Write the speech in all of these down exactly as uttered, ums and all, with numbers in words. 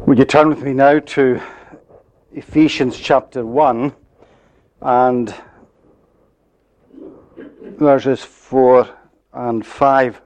Would you turn with me now to Ephesians chapter one and verses four and five.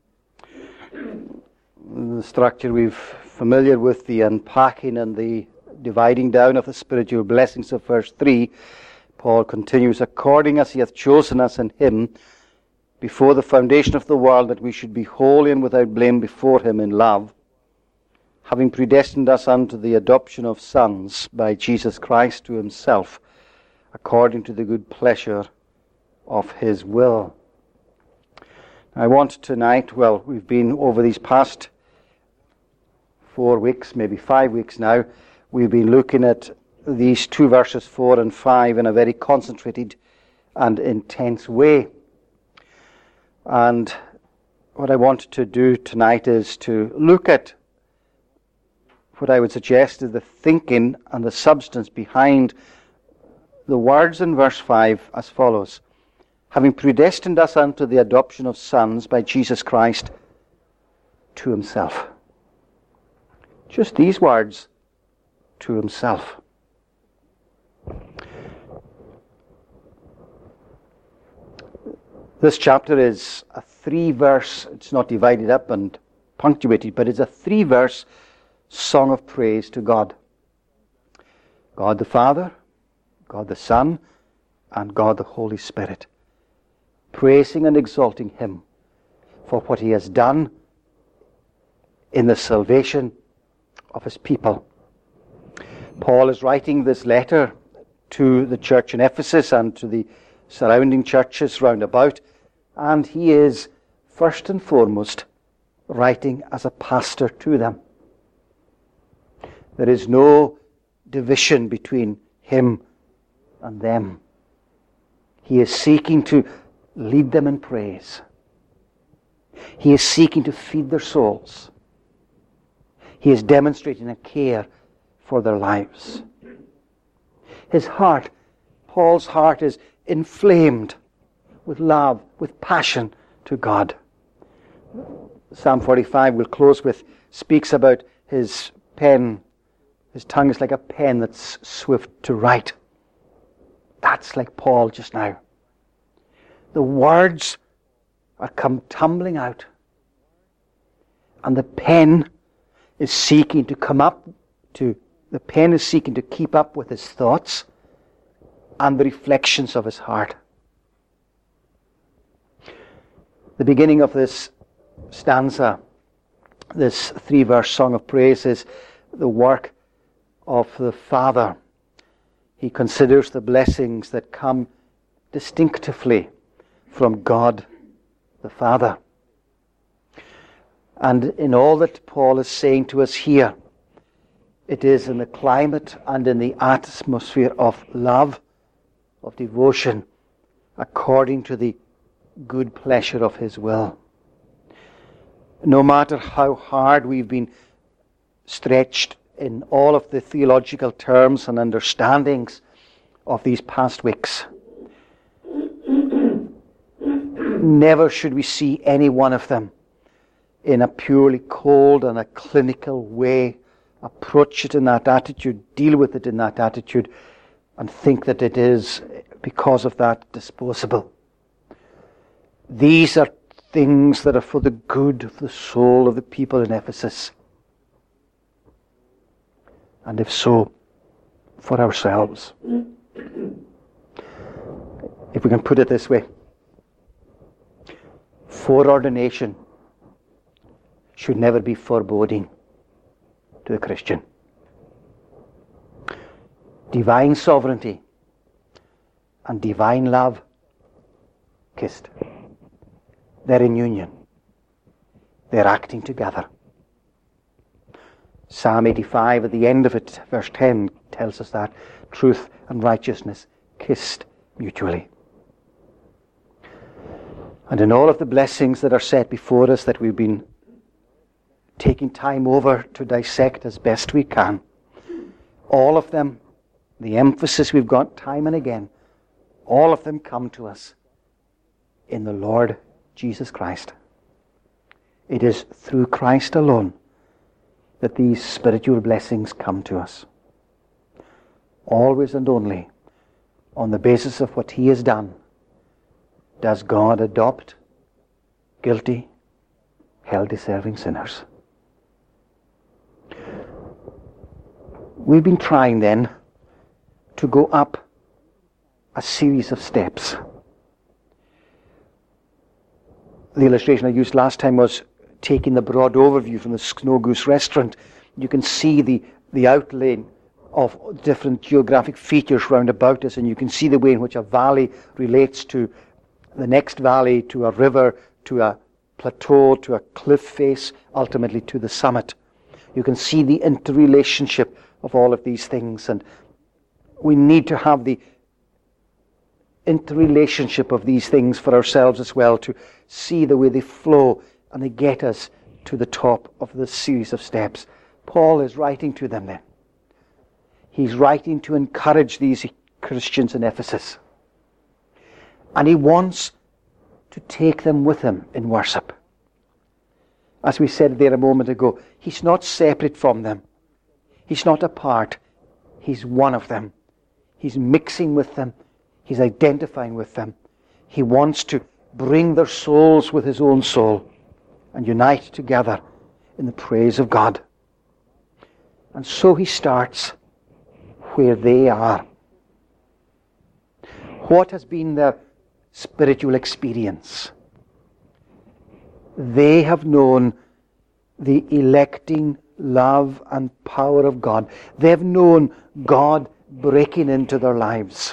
The structure we've familiar with, the unpacking and the dividing down of the spiritual blessings of verse three. Paul continues, according as he hath chosen us in him before the foundation of the world, that we should be holy and without blame before him in love, having predestined us unto the adoption of sons by Jesus Christ to himself, according to the good pleasure of his will. I want tonight, well, we've been over these past four weeks, maybe five weeks now, we've been looking at these two verses, four and five, in a very concentrated and intense way. And what I want to do tonight is to look at what I would suggest is the thinking and the substance behind the words in verse five as follows. Having predestined us unto the adoption of sons by Jesus Christ to himself. Just these words, to himself. This chapter is a three-verse, it's not divided up and punctuated, but it's a three-verse song of praise to God. God the Father, God the Son, and God the Holy Spirit. Praising and exalting him for what he has done in the salvation of his people. Paul is writing this letter to the church in Ephesus and to the surrounding churches round about, and he is first and foremost writing as a pastor to them. There is no division between him and them. He is seeking to lead them in praise. He is seeking to feed their souls. He is demonstrating a care for their lives. His heart, Paul's heart, is inflamed with love, with passion to God. Psalm forty-five, we'll close with, speaks about his pen. His tongue is like a pen that's swift to write. That's like Paul just now. The words are come tumbling out, and the pen is seeking to come up to, the pen is seeking to keep up with his thoughts and the reflections of his heart. The beginning of this stanza, this three-verse song of praise, is the work of the Father. He considers the blessings that come distinctively from God the Father. And in all that Paul is saying to us here, it is in the climate and in the atmosphere of love, of devotion, according to the good pleasure of his will. No matter how hard we've been stretched in all of the theological terms and understandings of these past weeks, never should we see any one of them in a purely cold and a clinical way approach it in that attitude, deal with it in that attitude, and think that it is because of that disposable. These are things that are for the good of the soul of the people in Ephesus. And if so, for ourselves. If we can put it this way, foreordination should never be foreboding to the Christian. Divine sovereignty and divine love kissed. They're in union. They're acting together. Psalm eighty-five, at the end of it, verse ten, tells us that truth and righteousness kissed mutually. And in all of the blessings that are set before us that we've been taking time over to dissect as best we can, all of them, the emphasis we've got time and again, all of them come to us in the Lord Jesus Christ. It is through Christ alone that these spiritual blessings come to us. Always and only on the basis of what He has done does God adopt guilty, hell-deserving sinners. We've been trying then to go up a series of steps. The illustration I used last time was taking the broad overview from the Snow Goose restaurant. You can see the, the outline of different geographic features round about us, and you can see the way in which a valley relates to the next valley, to a river, to a plateau, to a cliff face, ultimately to the summit. You can see the interrelationship of all of these things, and we need to have the interrelationship of these things for ourselves as well, to see the way they flow and they get us to the top of this series of steps. Paul is writing to them then. He's writing to encourage these Christians in Ephesus. And he wants to take them with him in worship. As we said there a moment ago, he's not separate from them. He's not apart. He's one of them. He's mixing with them. He's identifying with them. He wants to bring their souls with his own soul and unite together in the praise of God. And so he starts where they are. What has been their spiritual experience? They have known the electing love and power of God. They've known God breaking into their lives.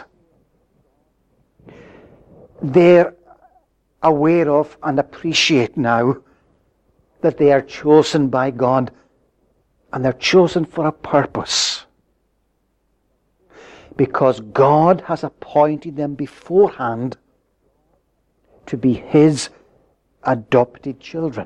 They're aware of and appreciate now that they are chosen by God, and they're chosen for a purpose. Because God has appointed them beforehand to be His adopted children.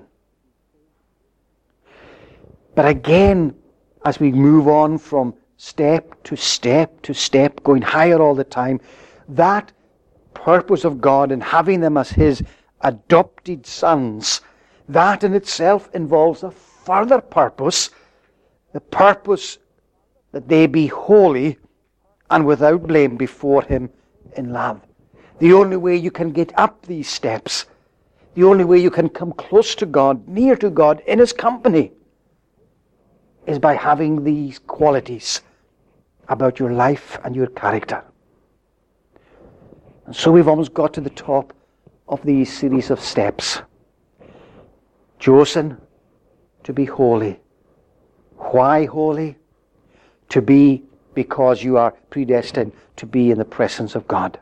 But again, as we move on from step to step to step, going higher all the time, that purpose of God in having them as His adopted sons, that in itself involves a further purpose, the purpose that they be holy and without blame before Him in love. The only way you can get up these steps, the only way you can come close to God, near to God, in His company, is by having these qualities about your life and your character. And so we've almost got to the top of these series of steps. Chosen to be holy. Why holy? To be because you are predestined to be in the presence of God.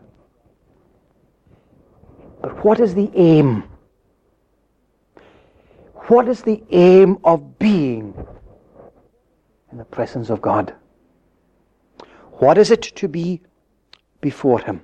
But what is the aim? What is the aim of being in the presence of God? What is it to be before Him?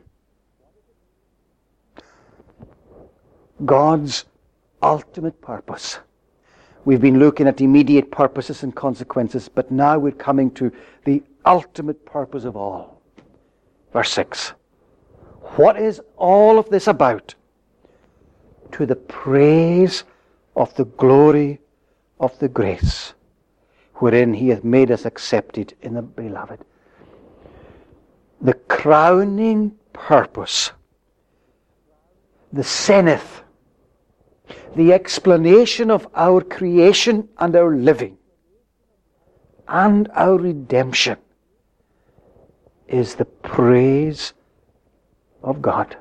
God's ultimate purpose. We've been looking at immediate purposes and consequences, but now we're coming to the ultimate purpose of all. Verse six. What is all of this about? To the praise of the glory of the grace, wherein He hath made us accepted in the Beloved. The crowning purpose, the zenith, the explanation of our creation and our living and our redemption is the praise of God.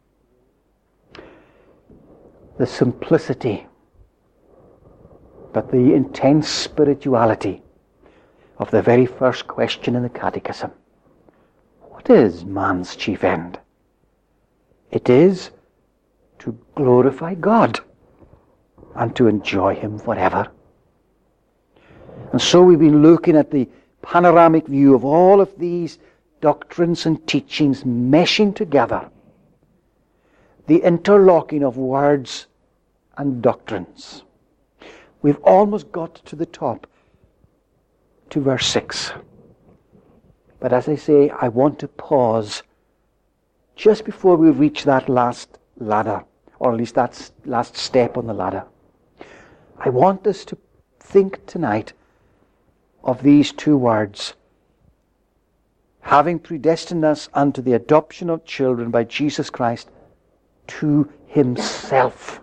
The simplicity, but the intense spirituality of the very first question in the Catechism. What is man's chief end? It is to glorify God and to enjoy Him forever. And so we've been looking at the panoramic view of all of these doctrines and teachings meshing together, the interlocking of words and doctrines. We've almost got to the top, to verse six. But as I say, I want to pause just before we reach that last ladder, or at least that last step on the ladder. I want us to think tonight of these two words, having predestined us unto the adoption of children by Jesus Christ to himself.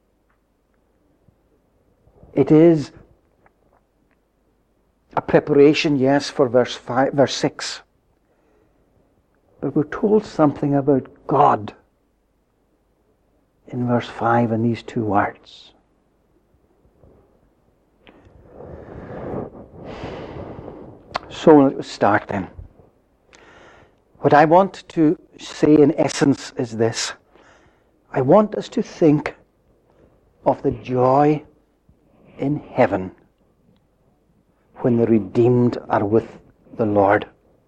It is a preparation, yes, for verse five, verse six. But we're told something about God in verse five in these two words. So let us start then. What I want to say in essence is this. I want us to think of the joy in heaven when the redeemed are with the Lord.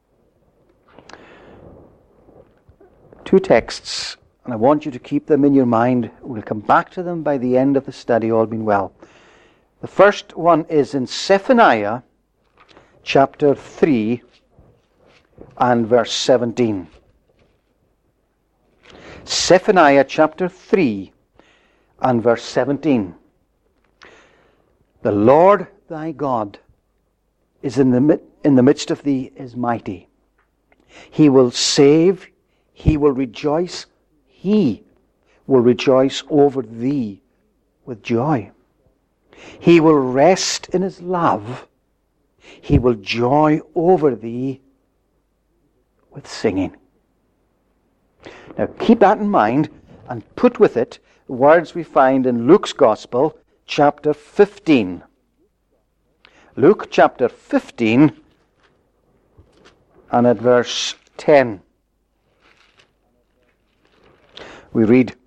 Two texts, and I want you to keep them in your mind. We'll come back to them by the end of the study, all being well. The first one is in Zephaniah chapter three and verse seventeen. Zephaniah chapter three and verse seventeen. The Lord thy God is in the, in the midst of thee is mighty. He will save, he will rejoice, he will rejoice over thee with joy. He will rest in his love. He will joy over thee with singing. Now keep that in mind and put with it the words we find in Luke's Gospel, chapter fifteen. Luke chapter fifteen and at verse ten. We read,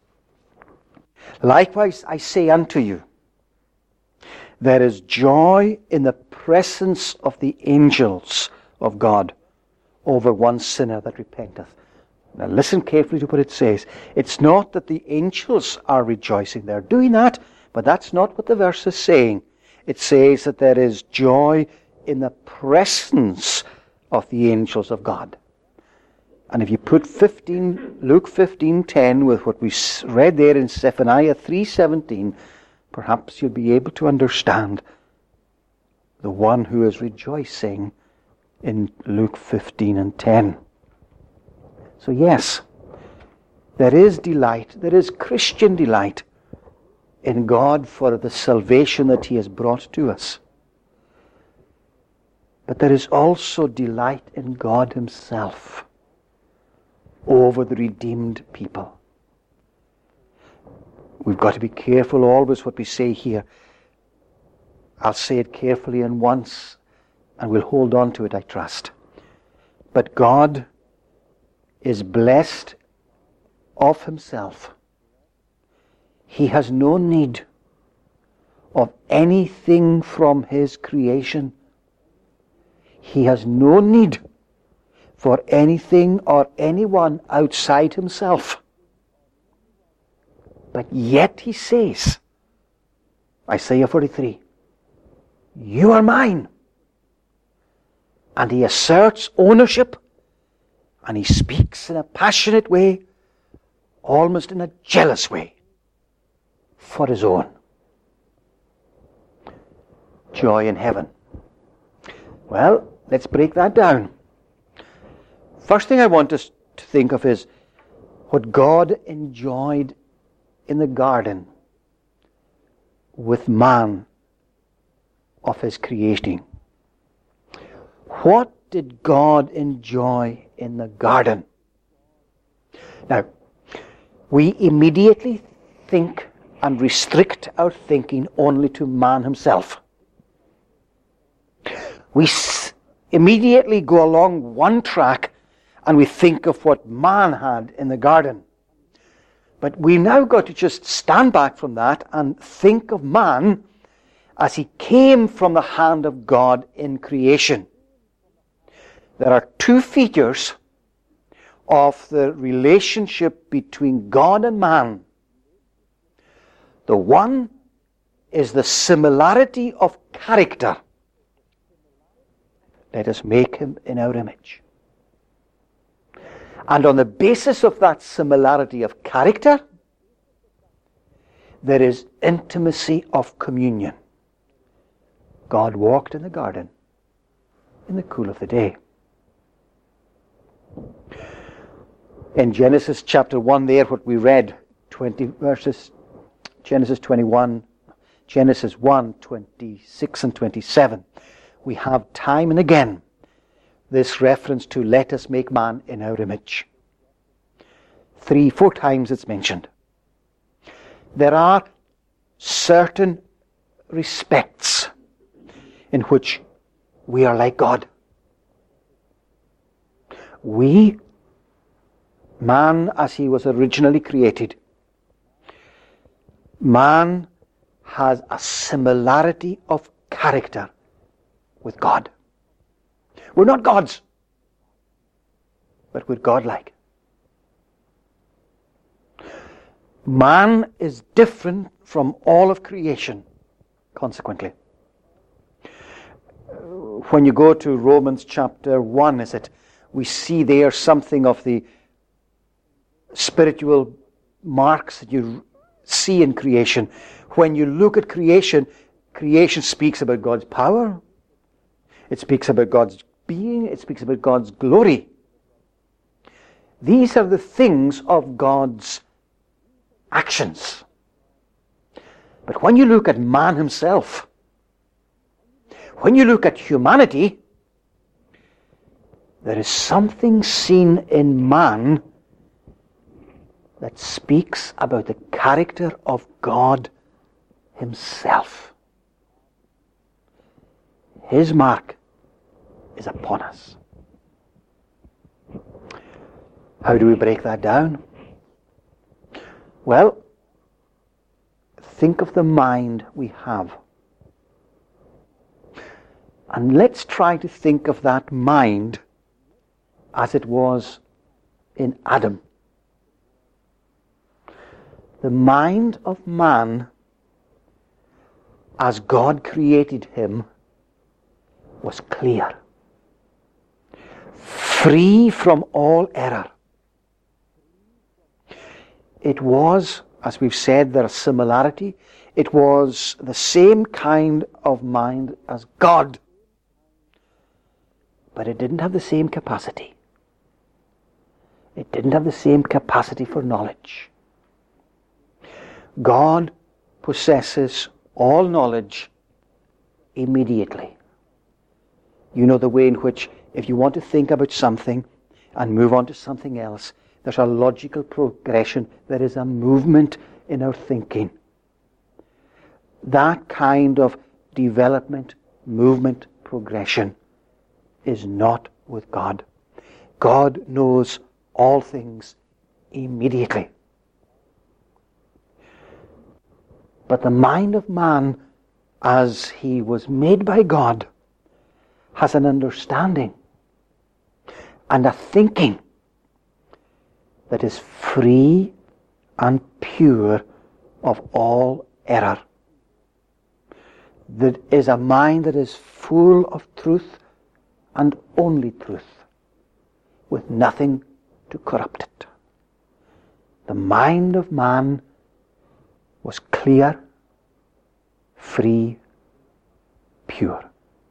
likewise I say unto you, there is joy in the presence of the angels of God over one sinner that repenteth. Now listen carefully to what it says. It's not that the angels are rejoicing. They're doing that, but that's not what the verse is saying. It says that there is joy in the presence of the angels of God. And if you put fifteen, Luke fifteen ten with what we read there in Zephaniah three seventeen, perhaps you'll be able to understand the one who is rejoicing in Luke fifteen and ten. So yes, there is delight, there is Christian delight in God for the salvation that he has brought to us. But there is also delight in God himself over the redeemed people. We've got to be careful always what we say here. I'll say it carefully and once, and we'll hold on to it, I trust. But God is blessed of himself. He has no need of anything from his creation. He has no need for anything or anyone outside himself. But yet he says, Isaiah forty-three, you are mine. And he asserts ownership, and he speaks in a passionate way, almost in a jealous way, for his own. Joy in heaven. Well, let's break that down. First thing I want us to think of is what God enjoyed in the garden with man of his creating. What did God enjoy in the garden? Now, we immediately think and restrict our thinking only to man himself. We s- immediately go along one track and we think of what man had in the garden. But we now got to just stand back from that and think of man as he came from the hand of God in creation. There are two features of the relationship between God and man. The one is the similarity of character. Let us make him in our image. And on the basis of that similarity of character, there is intimacy of communion. God walked in the garden. in the cool of the day. In Genesis chapter one there, what we read, twenty verses, Genesis twenty-one, Genesis one, twenty-six and twenty-seven, we have time and again this reference to let us make man in our image. Three, four times it's mentioned. There are certain respects in which we are like God. We, man as he was originally created, man has a similarity of character with God. We're not gods, but we're God-like. Man is different from all of creation, consequently. When you go to Romans chapter one, is it, we see there something of the spiritual marks that you see in creation. When you look at creation, creation speaks about God's power. It speaks about God's being. It speaks about God's glory. These are the things of God's actions. But when you look at man himself, when you look at humanity, there is something seen in man that speaks about the character of God himself. His mark is upon us. How do we break that down? Well, think of the mind we have. And let's try to think of that mind as it was in Adam. The mind of man, as God created him, was clear, free from all error. It was, as we've said, there's similarity. It was the same kind of mind as God, but it didn't have the same capacity. It didn't have the same capacity for knowledge. God possesses all knowledge immediately. You know the way in which, if you want to think about something and move on to something else, there's a logical progression. There is a movement in our thinking. That kind of development, movement, progression is not with God. God knows all things immediately. But the mind of man, as he was made by God, has an understanding and a thinking that is free and pure of all error. That is a mind that is full of truth and only truth, with nothing to corrupt it. The mind of man was clear, free, pure.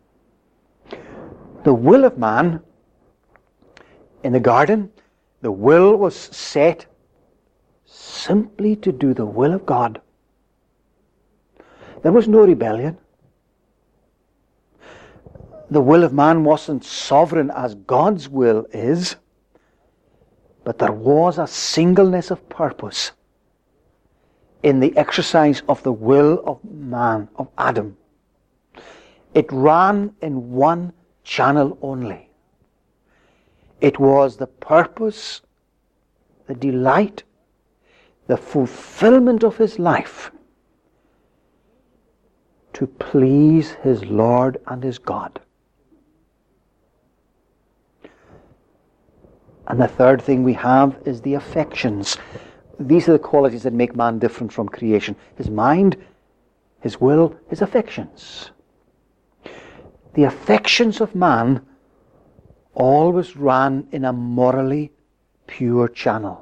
The will of man in the garden, the will was set simply to do the will of God. There was no rebellion. The will of man wasn't sovereign as God's will is, but there was a singleness of purpose in the exercise of the will of man, of Adam. It ran in one channel only. It was the purpose, the delight, the fulfillment of his life to please his Lord and his God. And the third thing we have is the affections. These are the qualities that make man different from creation. His mind, his will, his affections. The affections of man always ran in a morally pure channel.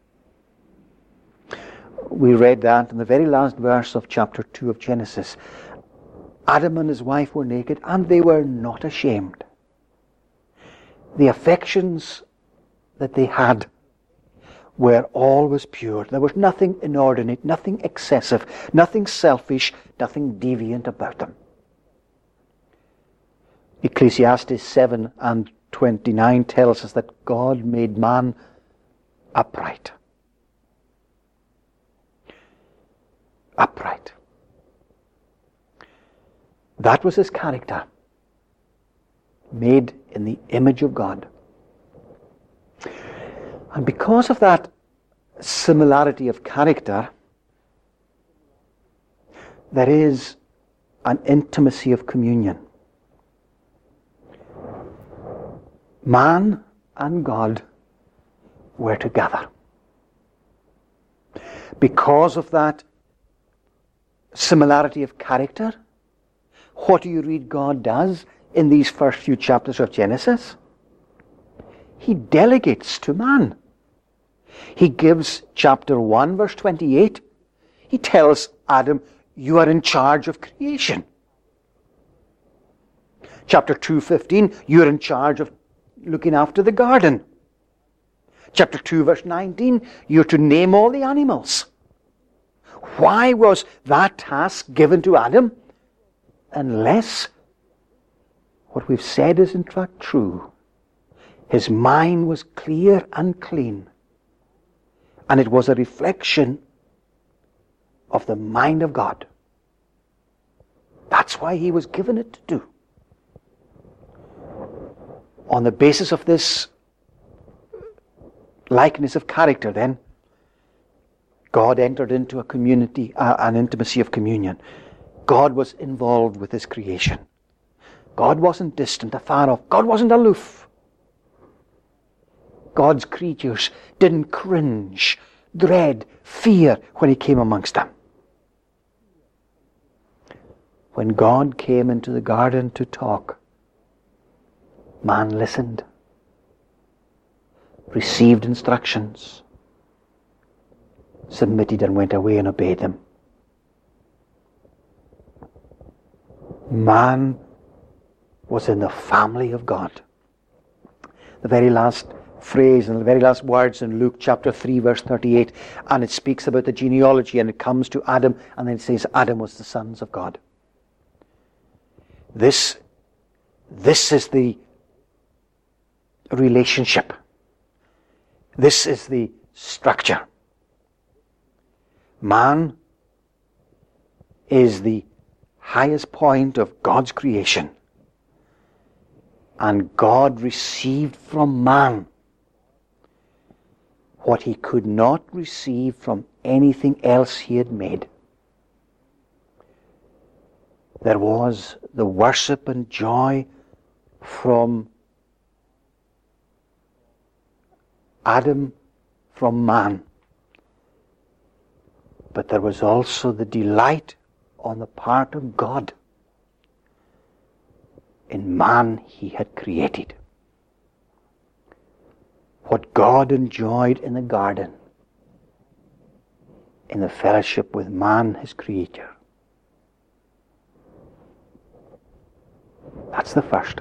We read that in the very last verse of chapter two of Genesis. Adam and his wife were naked, and they were not ashamed. the affections that they had were always pure. There was nothing inordinate, nothing excessive, nothing selfish, nothing deviant about them. Ecclesiastes seven and twenty-nine tells us that God made man upright. Upright. That was his character, made in the image of God. And because of that similarity of character, there is an intimacy of communion. Man and God were together. Because of that similarity of character, what do you read God does in these first few chapters of Genesis? He delegates to man. He gives chapter one, verse twenty-eight. He tells Adam, you are in charge of creation. Chapter two, fifteen, you're in charge of looking after the garden. Chapter two, verse nineteen, you're to name all the animals. Why was that task given to Adam? Unless what we've said is in fact true. His mind was clear and clean. And it was a reflection of the mind of God. That's why he was given it to do. On the basis of this likeness of character, then, God entered into a community, uh, an intimacy of communion. God was involved with his creation. God wasn't distant, afar off. God wasn't aloof. God's creatures didn't cringe, dread, fear when he came amongst them. When God came into the garden to talk, man listened, received instructions, submitted and went away and obeyed them. Man was in the family of God. The very last phrase and the very last words in Luke chapter three, verse thirty-eight, and it speaks about the genealogy, and it comes to Adam, and then it says Adam was the sons of God. This, this is the relationship. This is the structure. Man is the highest point of God's creation. And God received from man what he could not receive from anything else he had made. There was the worship and joy from Adam, from man. But there was also the delight on the part of God in man he had created. What God enjoyed in the garden, in the fellowship with man, his creator. That's the first.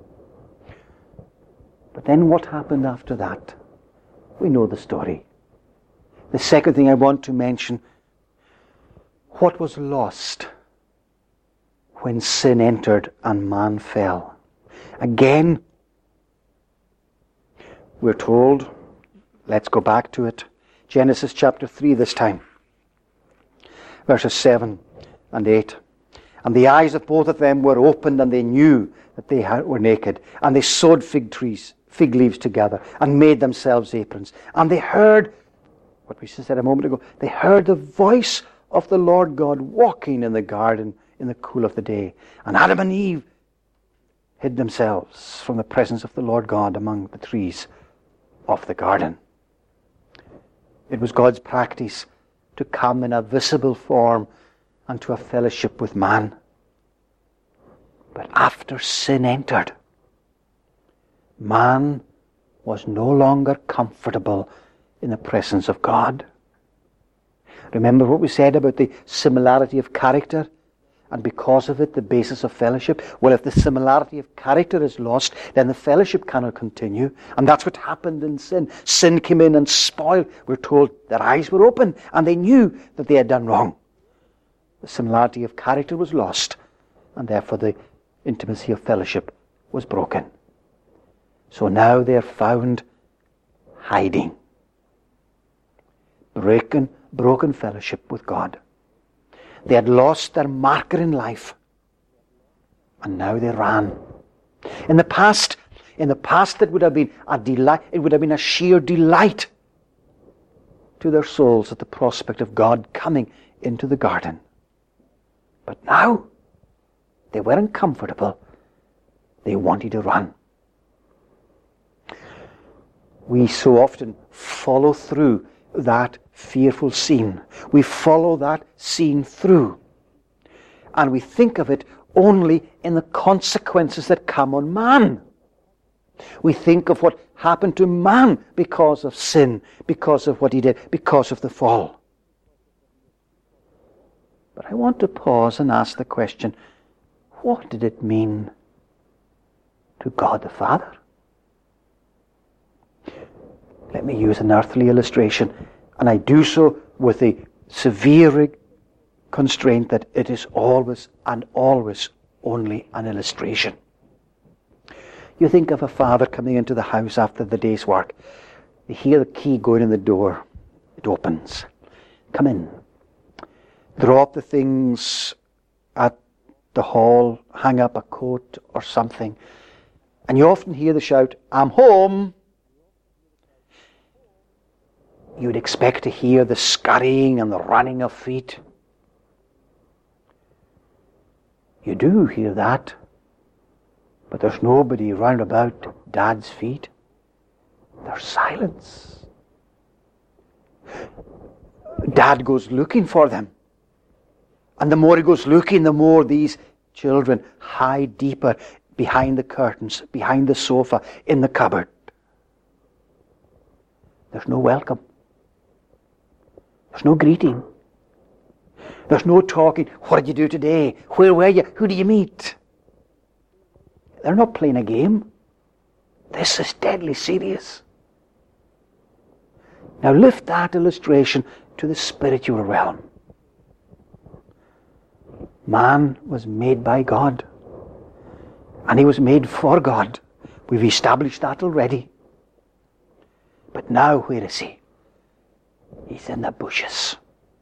But then what happened after that? We know the story. The second thing I want to mention, what was lost when sin entered and man fell? Again, we're told, let's go back to it, Genesis chapter three this time, verses seven and eight. And the eyes of both of them were opened, and they knew that they were naked. And they sewed fig trees, fig leaves together, and made themselves aprons. And they heard, what we said a moment ago, they heard the voice of the Lord God walking in the garden in the cool of the day. And Adam and Eve hid themselves from the presence of the Lord God among the trees of the garden. It was God's practice to come in a visible form and to a fellowship with man. But after sin entered, man was no longer comfortable in the presence of God. Remember what we said about the similarity of character? and because of it the basis of fellowship? Well, if the similarity of character is lost, then the fellowship cannot continue. And that's what happened in sin. Sin came in and spoiled. We're told their eyes were open and they knew that they had done wrong. The similarity of character was lost, and therefore the intimacy of fellowship was broken. So now they are found hiding. Broken, broken fellowship with God. They had lost their marker in life, and now they ran. In the past, in the past it would have been a delight, it would have been a sheer delight to their souls at the prospect of God coming into the garden. But now, they weren't comfortable. They wanted to run. We so often follow through that fearful scene. We follow that scene through. And we think of it only in the consequences that come on man. We think of what happened to man because of sin, because of what he did, because of the fall. But I want to pause and ask the question, what did it mean to God the Father? Let me use an earthly illustration, and I do so with a severe constraint that it is always and always only an illustration. You think of a father coming into the house after the day's work. You hear the key going in the door. It opens. Come in. Drop the things at the hall, hang up a coat or something. And you often hear the shout, "I'm home." You'd expect to hear the scurrying and the running of feet. You do hear that, but there's nobody round about Dad's feet. There's silence. Dad goes looking for them. And the more he goes looking, the more these children hide deeper behind the curtains, behind the sofa, in the cupboard. There's no welcome. There's no greeting. There's no talking. What did you do today? Where were you? Who did you meet? They're not playing a game. This is deadly serious. Now lift that illustration to the spiritual realm. Man was made by God, and he was made for God. We've established that already. But now where is he? He's in the bushes.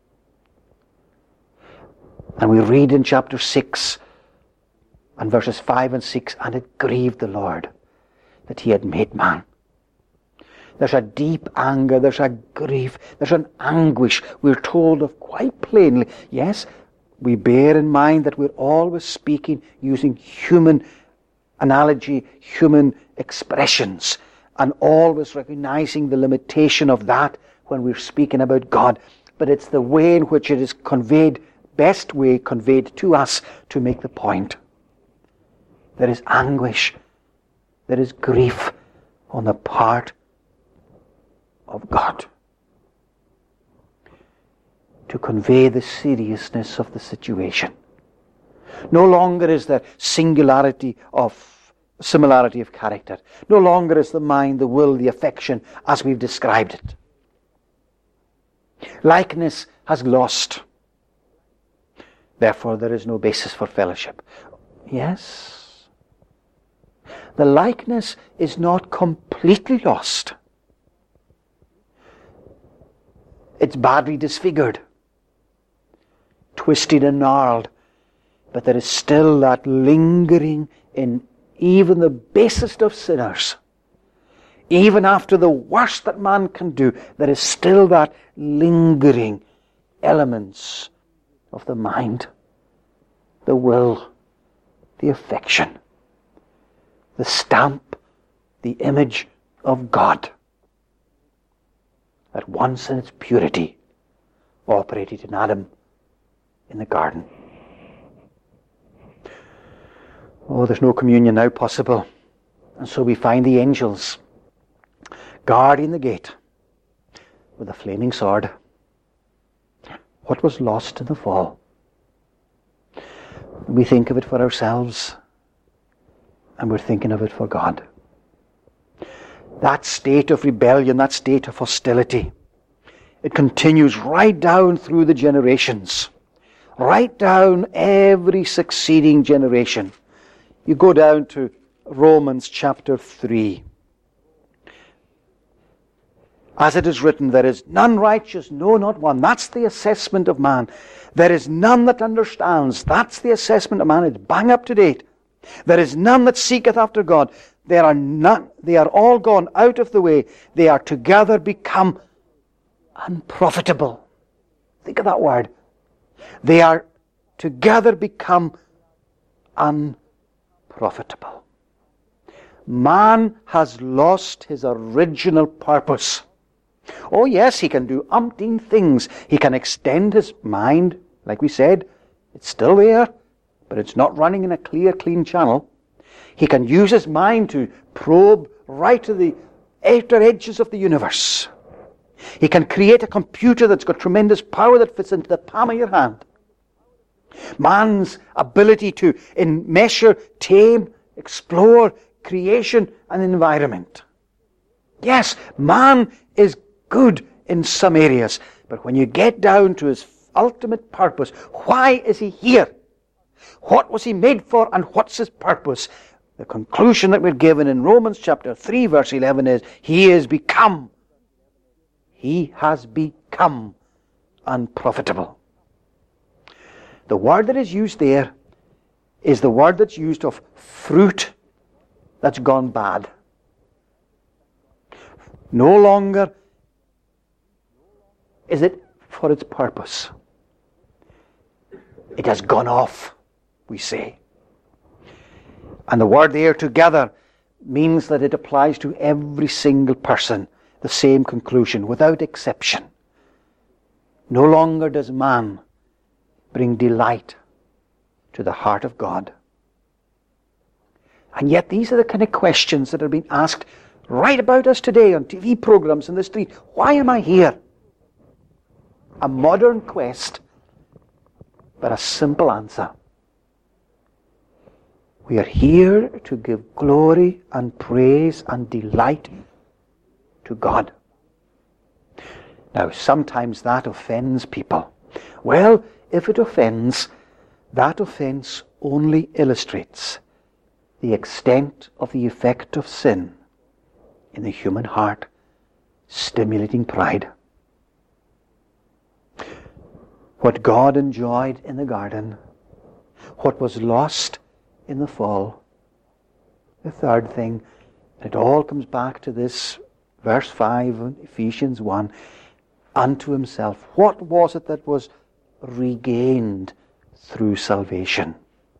And we read in chapter six and verses five and six, and it grieved the Lord that he had made man. There's a deep anger, there's a grief, there's an anguish we're told of quite plainly. Yes, we bear in mind that we're always speaking using human analogy, human expressions, and always recognizing the limitation of that when we're speaking about God. But it's the way in which it is conveyed, best way conveyed to us to make the point. There is anguish, there is grief on the part of God to convey the seriousness of the situation. No longer is there singularity of similarity of character. No longer is the mind, the will, the affection as we've described it. Likeness has lost. Therefore, there is no basis for fellowship. Yes, the likeness is not completely lost. It's badly disfigured, twisted and gnarled, but there is still that lingering in even the basest of sinners. Even after the worst that man can do, there is still that lingering elements of the mind, the will, the affection, the stamp, the image of God that once in its purity operated in Adam in the garden. Oh, there's no communion now possible. And so we find the angels guarding the gate with a flaming sword. What was lost in the fall? We think of it for ourselves, and we're thinking of it for God. That state of rebellion, that state of hostility, it continues right down through the generations, right down every succeeding generation. You go down to Romans chapter three. As it is written, there is none righteous, no, not one. That's the assessment of man. There is none that understands. That's the assessment of man. It's bang up to date. There is none that seeketh after God. There are none. They are all gone out of the way. They are together become unprofitable. Think of that word. They are together become unprofitable. Man has lost his original purpose. Oh yes, he can do umpteen things. He can extend his mind, like we said. It's still there, but it's not running in a clear, clean channel. He can use his mind to probe right to the outer edges of the universe. He can create a computer that's got tremendous power that fits into the palm of your hand. Man's ability to in measure, tame, explore creation and environment. Yes, man is good in some areas, but when you get down to his ultimate purpose, why is he here? What was he made for, and what's his purpose? The conclusion that we're given in Romans chapter three verse eleven is, he is become, he has become unprofitable. The word that is used there is the word that's used of fruit that's gone bad. No longer is it for its purpose. It has gone off, we say. And the word there, together, means that it applies to every single person. The same conclusion, without exception. No longer does man bring delight to the heart of God. And yet these are the kind of questions that are being asked right about us today on T V programs in the street. Why am I here? A modern quest, but a simple answer. We are here to give glory and praise and delight to God. Now, sometimes that offends people. Well, if it offends, that offense only illustrates the extent of the effect of sin in the human heart, stimulating pride. What God enjoyed in the garden, what was lost in the fall. The third thing, it all comes back to this verse five in Ephesians one, unto himself. What was it that was regained through salvation?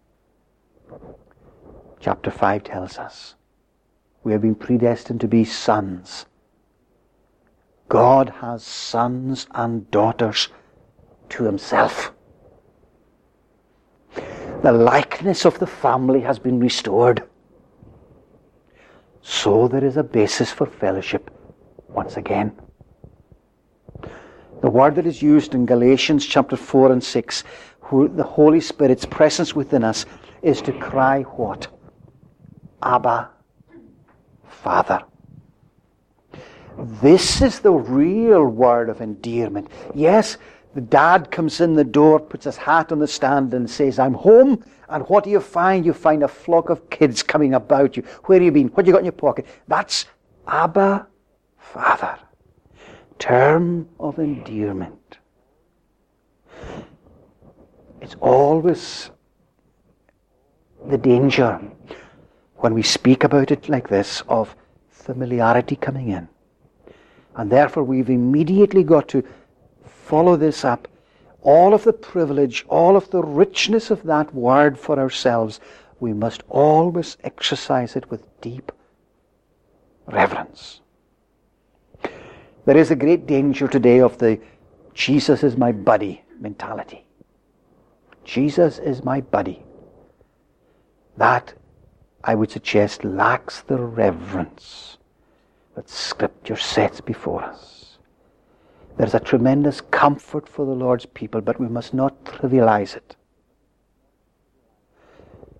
Chapter five tells us we have been predestined to be sons. God has sons and daughters to himself. The likeness of the family has been restored. So there is a basis for fellowship once again. The word that is used in Galatians chapter four and six, where the Holy Spirit's presence within us is to cry what? Abba, Father. This is the real word of endearment. Yes, the dad comes in the door, puts his hat on the stand and says, I'm home. And what do you find? You find a flock of kids coming about you. Where have you been? What have you got in your pocket? That's Abba, Father. Term of endearment. It's always the danger when we speak about it like this of familiarity coming in. And therefore we've immediately got to follow this up. All of the privilege, all of the richness of that word for ourselves, we must always exercise it with deep reverence. There is a great danger today of the Jesus is my buddy mentality. Jesus is my buddy. That, I would suggest, lacks the reverence that Scripture sets before us. There's a tremendous comfort for the Lord's people, but we must not trivialize it.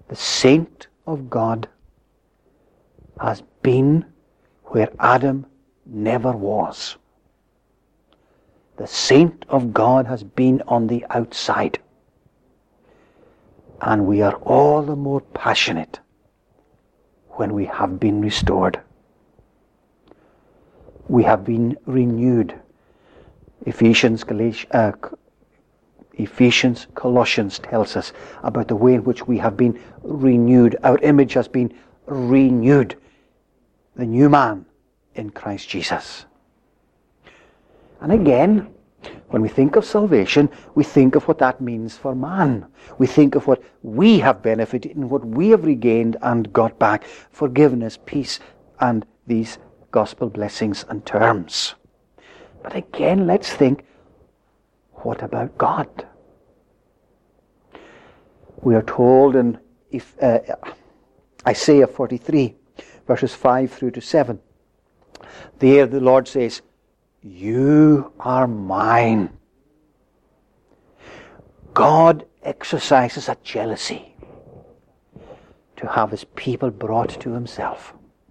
The saint of God has been where Adam never was. The saint of God has been on the outside. And we are all the more passionate when we have been restored. We have been renewed. Ephesians, Galatians, uh, Ephesians, Colossians tells us about the way in which we have been renewed. Our image has been renewed. The new man in Christ Jesus. And again, when we think of salvation, we think of what that means for man. We think of what we have benefited and what we have regained and got back. Forgiveness, peace, and these gospel blessings and terms. But again, let's think, what about God? We are told in if, uh, Isaiah forty-three, verses five through to seven. There the Lord says, "You are mine." God exercises a jealousy to have his people brought to himself.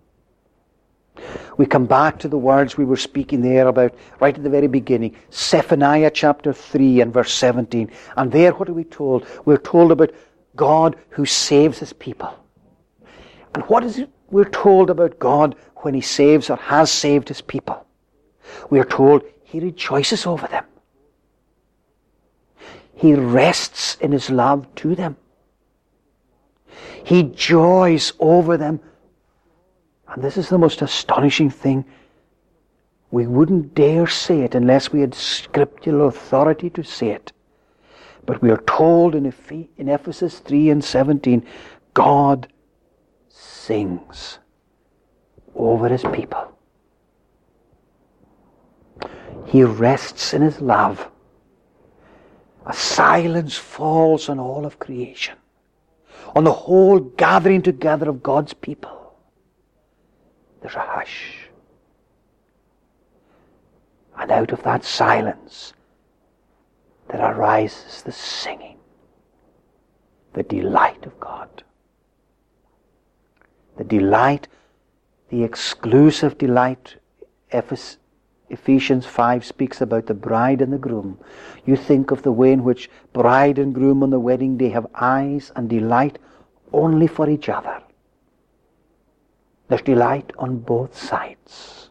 We come back to the words we were speaking there about right at the very beginning. Zephaniah chapter three and verse seventeen. And there what are we told? We're told about God who saves his people. And what is it we're told about God when he saves or has saved his people? We are told he rejoices over them. He rests in his love to them. He joys over them. And this is the most astonishing thing. We wouldn't dare say it unless we had scriptural authority to say it. But we are told in Ephesus three and seventeen, God sings over his people. He rests in his love. A silence falls on all of creation, on the whole gathering together of God's people. There's a hush. And out of that silence, there arises the singing, the delight of God. The delight, the exclusive delight. Ephesians five speaks about the bride and the groom. You think of the way in which bride and groom on the wedding day have eyes and delight only for each other. There's delight on both sides.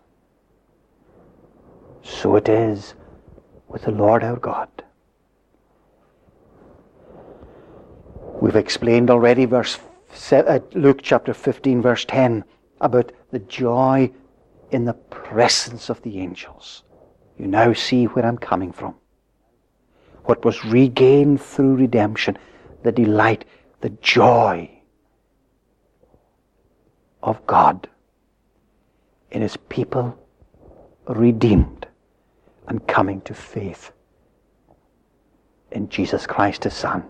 So it is with the Lord our God. We've explained already verse Luke chapter fifteen verse ten about the joy in the presence of the angels. You now see where I'm coming from. What was regained through redemption, the delight, the joy of God in his people redeemed and coming to faith in Jesus Christ his Son.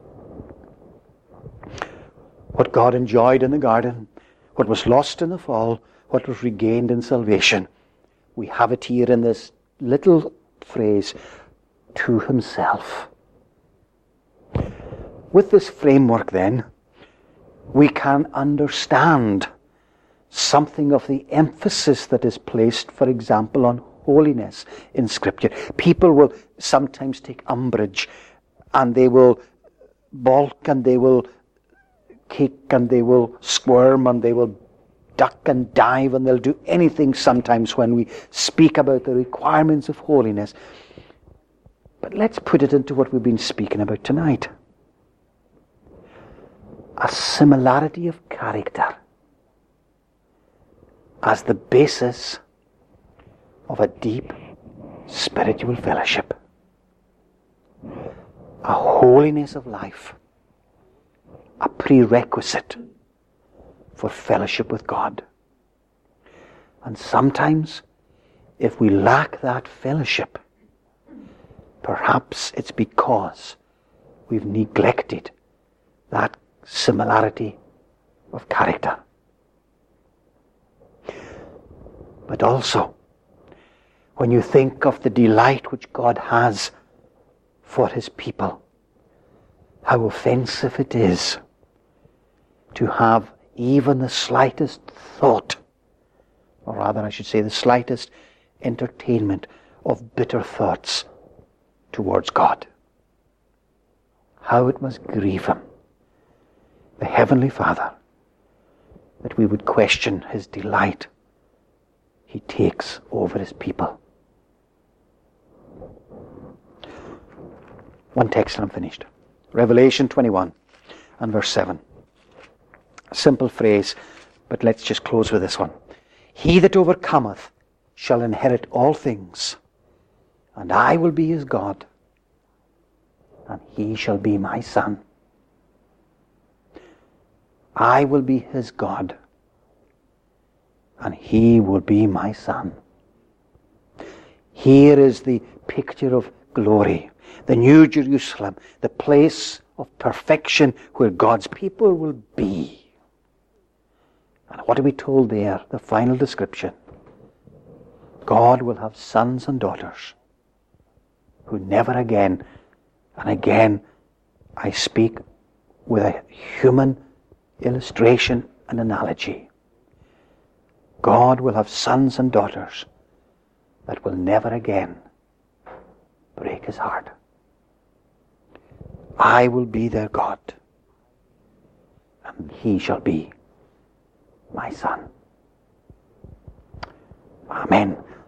What God enjoyed in the garden, what was lost in the fall, what was regained in salvation, we have it here in this little phrase, to himself. With this framework then, we can understand something of the emphasis that is placed, for example, on holiness in Scripture. People will sometimes take umbrage and they will balk and they will kick and they will squirm and they will duck and dive and they'll do anything sometimes when we speak about the requirements of holiness. But let's put it into what we've been speaking about tonight. A similarity of character as the basis of a deep spiritual fellowship. A holiness of life, a prerequisite for fellowship with God. And sometimes, if we lack that fellowship, perhaps it's because we've neglected that similarity of character. But also, when you think of the delight which God has for his people, how offensive it is to have even the slightest thought, or rather I should say the slightest entertainment of bitter thoughts towards God. How it must grieve him, the Heavenly Father, that we would question his delight he takes over his people. One text and I'm finished. Revelation twenty-one and verse seven. A simple phrase, but let's just close with this one. He that overcometh shall inherit all things, and I will be his God, and he shall be my son. I will be his God, and he will be my son. Here is the picture of glory, the New Jerusalem, the place of perfection where God's people will be. And what are we told there? The final description. God will have sons and daughters who never again, and again I speak with a human illustration and analogy. God will have sons and daughters that will never again break his heart. I will be their God, and he shall be my son. Amen.